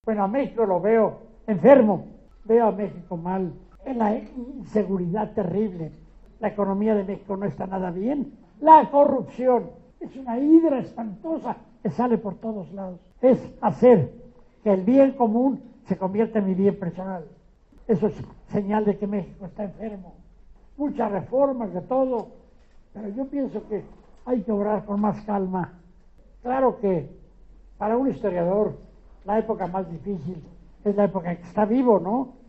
Bueno, a México lo veo enfermo, veo a México mal, en la inseguridad terrible, la economía de México no está nada bien, la corrupción es una hidra espantosa que sale por todos lados, es hacer que el bien común se convierta en mi bien personal. Eso es señal de que México está enfermo. Muchas reformas de todo, pero yo pienso que hay que obrar con más calma. Claro que para un historiador la época más difícil es la época en que está vivo, ¿no?